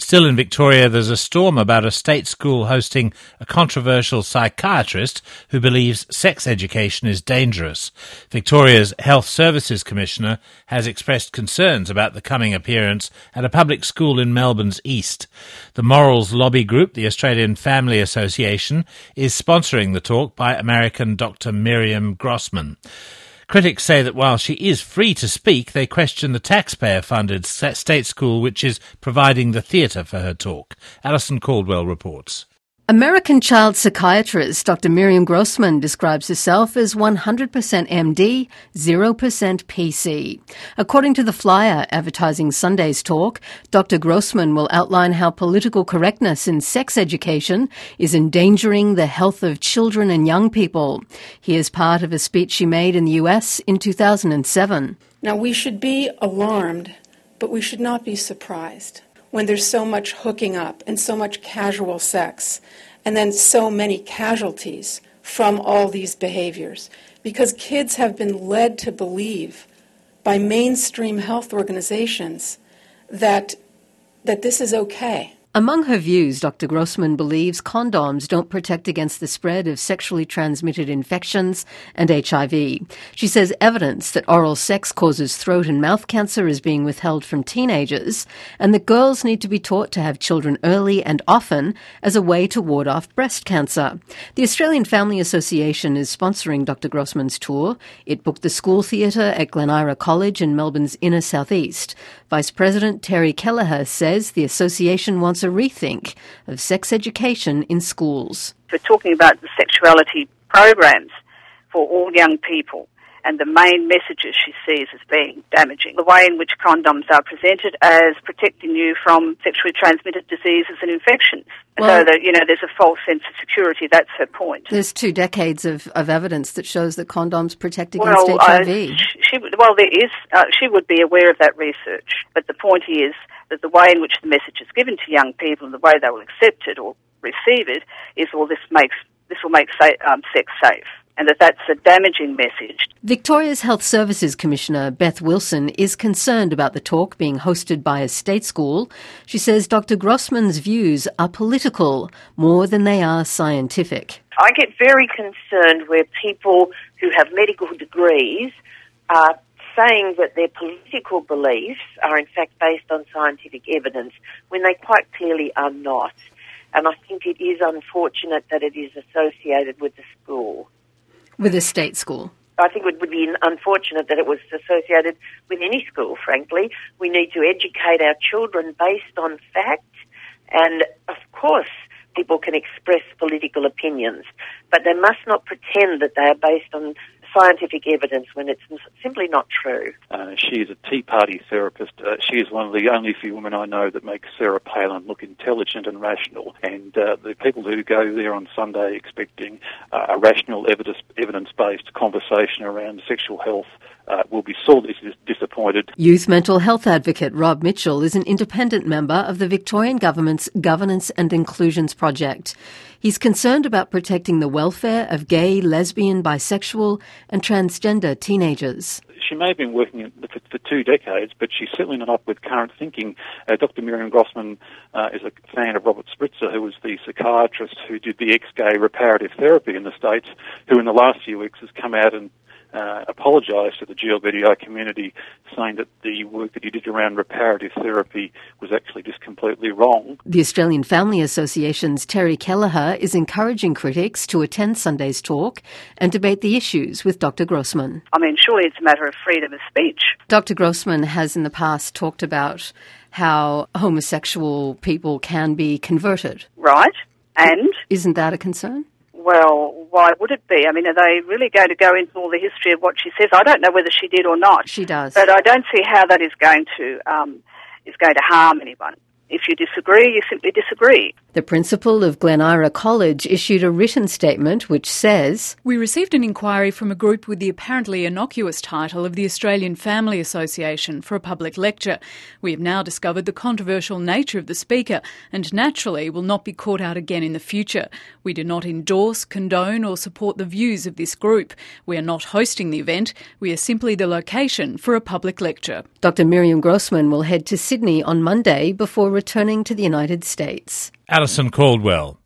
Still in Victoria, there's a storm about a state school hosting a controversial psychiatrist who believes sex education is dangerous. Victoria's Health Services Commissioner has expressed concerns about the coming appearance at a public school in Melbourne's east. The morals lobby group, the Australian Family Association, is sponsoring the talk by American Dr. Miriam Grossman. Critics say that while she is free to speak, they question the taxpayer-funded state school which is providing the theatre for her talk. Alison Caldwell reports. American child psychiatrist Dr. Miriam Grossman describes herself as 100% MD, 0% PC. According to the flyer advertising Sunday's talk, Dr. Grossman will outline how political correctness in sex education is endangering the health of children and young people. Here's part of a speech she made in the US in 2007. Now, we should be alarmed, but we should not be surprised when there's so much hooking up and so much casual sex, and then so many casualties from all these behaviors. Because kids have been led to believe by mainstream health organizations that this is okay. Among her views, Dr. Grossman believes condoms don't protect against the spread of sexually transmitted infections and HIV. She says evidence that oral sex causes throat and mouth cancer is being withheld from teenagers, and that girls need to be taught to have children early and often as a way to ward off breast cancer. The Australian Family Association is sponsoring Dr. Grossman's tour. It booked the school theatre at Glen Eira College in Melbourne's inner southeast. Vice President Terry Kelleher says the association wants a rethink of sex education in schools. We're talking about the sexuality programs for all young people, and the main messages she sees as being damaging. The way in which condoms are presented as protecting you from sexually transmitted diseases and infections. And so that, there's a false sense of security. That's her point. There's 2 decades of evidence that shows that condoms protect against HIV. She would be aware of that research. But the point is that the way in which the message is given to young people and the way they will accept it or receive it is, this will make sex safe. And that's a damaging message. Victoria's Health Services Commissioner Beth Wilson is concerned about the talk being hosted by a state school. She says Dr. Grossman's views are political more than they are scientific. I get very concerned where people who have medical degrees are saying that their political beliefs are in fact based on scientific evidence when they quite clearly are not. And I think it is unfortunate that it is associated with the school. With a state school? I think it would be unfortunate that it was associated with any school, frankly. We need to educate our children based on fact, and of course people can express political opinions, but they must not pretend that they are based on scientific evidence when it's simply not true. She is a Tea Party therapist. She is one of the only few women I know that make Sarah Palin look intelligent and rational. And the people who go there on Sunday expecting a rational, evidence-based conversation around sexual health will be sorely disappointed. Youth mental health advocate Rob Mitchell is an independent member of the Victorian Government's Governance and Inclusions Project. He's concerned about protecting the welfare of gay, lesbian, bisexual and transgender teenagers. She may have been working for 2 decades, but she's certainly not up with current thinking. Dr. Miriam Grossman is a fan of Robert Spritzer, who was the psychiatrist who did the ex-gay reparative therapy in the States, who in the last few weeks has come out and apologised to the GLBTI community, saying that the work that he did around reparative therapy was actually just completely wrong. The Australian Family Association's Terry Kelleher is encouraging critics to attend Sunday's talk and debate the issues with Dr. Grossman. Surely it's a matter of freedom of speech. Dr. Grossman has in the past talked about how homosexual people can be converted. Right, and? Isn't that a concern? Well, why would it be? Are they really going to go into all the history of what she says? I don't know whether she did or not. She does. But I don't see how that is going to harm anyone. If you disagree, you simply disagree. The principal of Glen Ira College issued a written statement which says, "We received an inquiry from a group with the apparently innocuous title of the Australian Family Association for a public lecture. We have now discovered the controversial nature of the speaker and naturally will not be caught out again in the future. We do not endorse, condone or support the views of this group. We are not hosting the event. We are simply the location for a public lecture." Dr. Miriam Grossman will head to Sydney on Monday before returning to the United States. Alison Caldwell.